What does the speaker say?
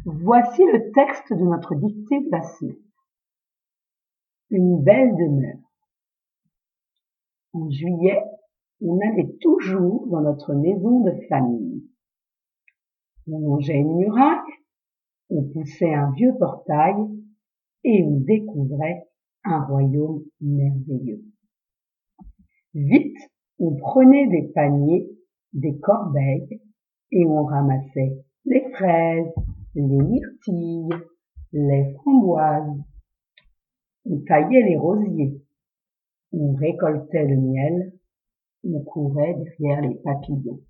Voici le texte de notre dictée de la semaine. Une belle demeure. En juillet, on allait toujours dans notre maison de famille. On longeait une muraille, on poussait un vieux portail et on découvrait un royaume merveilleux. Vite, on prenait des paniers, des corbeilles et on ramassait les fraises, les myrtilles, les framboises. On taillait les rosiers, on récoltait le miel, on courait derrière les papillons.